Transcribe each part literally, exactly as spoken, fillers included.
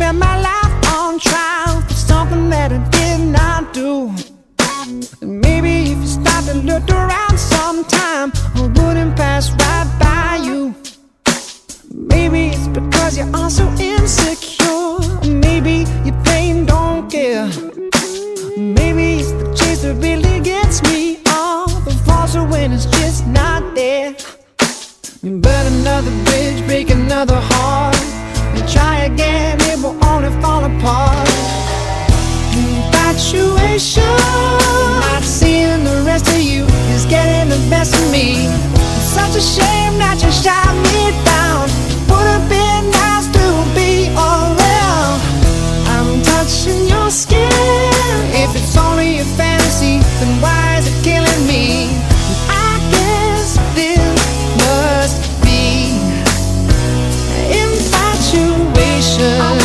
set my life on trial for something that I did not do. And maybe if you start to look around sometime, I wouldn't pass right by you. Maybe it's because you're all so insecure. Maybe you plain don't care. Maybe it's the chase that really gets me off the falls when it's just not there. You burn another bridge, break another heart, and try again, it will only fall apart. Infatuation, not seeing the rest of you is getting the best of me. It's such a shame that you shot me down. Would have been nice to be around. I'm touching your skin. If it's only a fantasy, then why is it killing me? I guess this must be infatuation.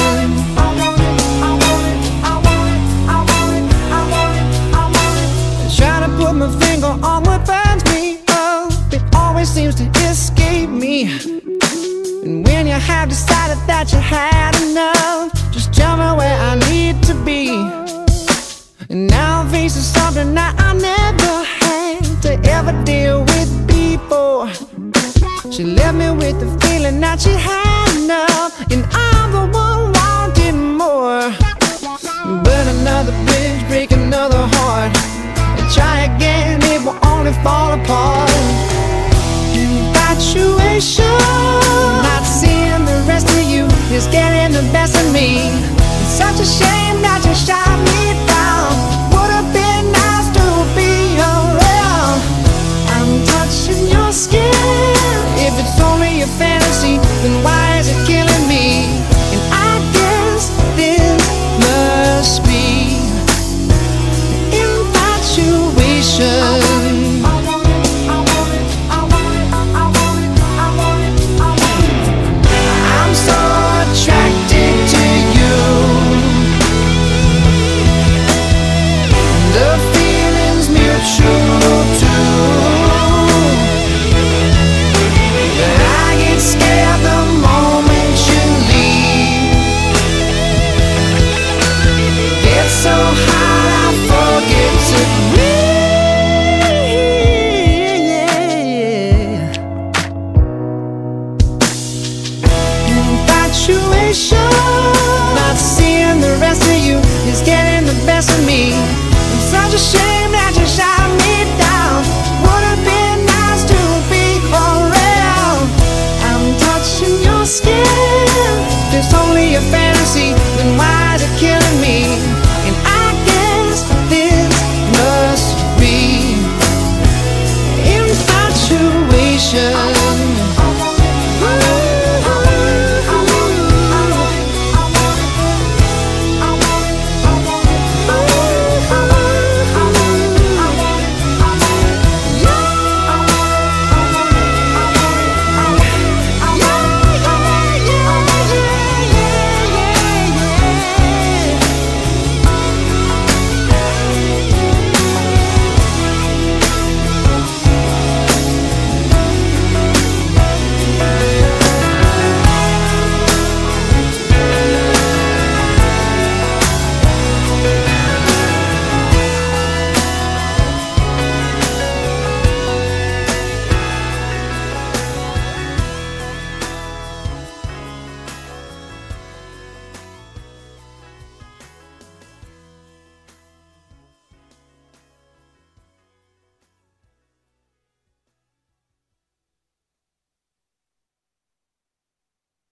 Trying to put my finger on what burns me up, it always seems to escape me. And when you have decided that you had enough, just tell me where I need to be. And now I'm facing something that I never had to ever deal with before. She left me with the feeling that she had enough, and I'm the one wanting more. Burn another bridge, break another heart, and try again, it will only fall apart. Infatuation, not seeing the rest of you is getting the best of me. It's such a shame that you shot me down. Would have been nice to be around. I'm touching your skin. If it's only a fantasy, then why is it killing me? And I guess this must be infatuation. Not seeing the rest of you is getting the best of me. It's such a shame that you shot me down. Would have been nice to be around. I'm touching your skin. If it's only a fantasy, then why is it killing me?